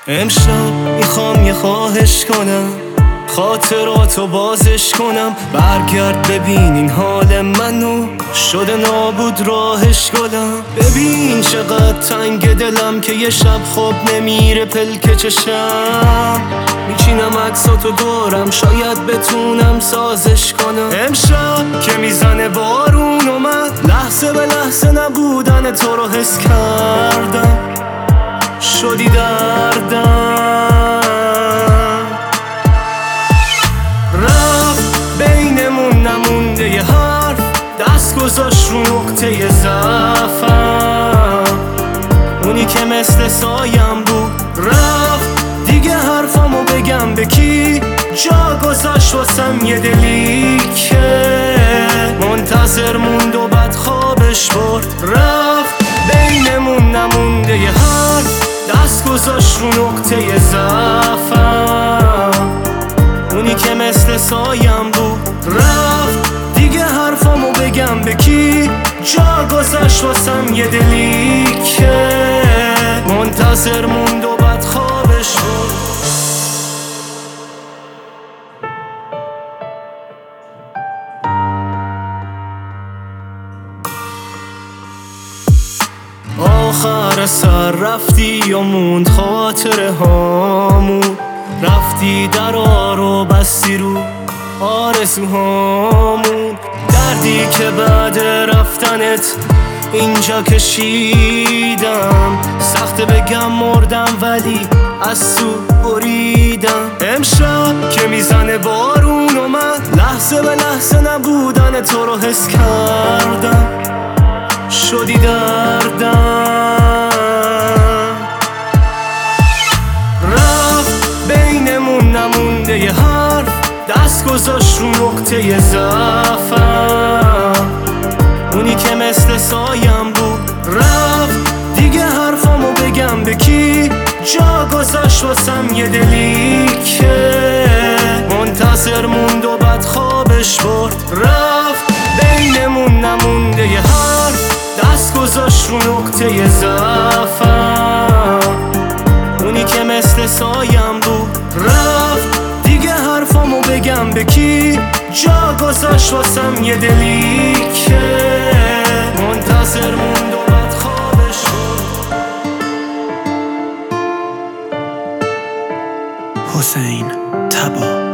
امشب میخوام یه خواهش کنم، خاطراتو بازش کنم. برگرد ببین این حال منو، شده نابود راهش گلم. ببین چقدر تنگ دلم که یه شب خواب نمیره پلک چشم. میچینم عکساتو دورم، شاید بتونم سازش کنم. امشب که میزنه بارون اومد، لحظه به لحظه نبودن تو رو حس کردم. شدی دردم، رفت بینمون نمونده یه حرف، دست گذاشت رو نقطه ضعفم. اونی که مثل سایم بود رفت، دیگه حرفمو بگم به کی؟ جا گذاشت واسم یه دلی که منتظر موند و بد خوابش برد. رفت بینمون نمونده یه حرف، دست گذاشت رو نقطه ضعفم. اونی که مثل سایم بود رفت، دیگه حرفمو بگم به کی؟ جا گذاشت واسم یه دلی که منتظر موند و بد خوابش بود. آخر سر رفتی و موند خاطره هامون، رفتی درا رو بستی رو آرزوهامون. دردی که بعد رفتنت اینجا کشیدم، سخته بگم مردم ولی از تو بریدم. امشب که میزنه بارون اومد، لحظه به لحظه نبودن تو رو حس کردم. شدی دردم، رفت بینمون نمونده یه حرف، دست گذاشت رو نقطه ضعفم. اونی که مثل سایم بود رفت، دیگه حرفمو بگم به کی؟ جا گذاشت واسم یه دلی که منتظر موند و بد خوابش برد. رفت بینمون نمونده یه حرف، دست گذاشت رو نقطه ضعفم. اونی که مثل سایم بود رفت، دیگه حرفمو بگم به کی؟ جا گذاشت واسم یه دلی که منتظر موند و بد خوابش بود. حسین تبا.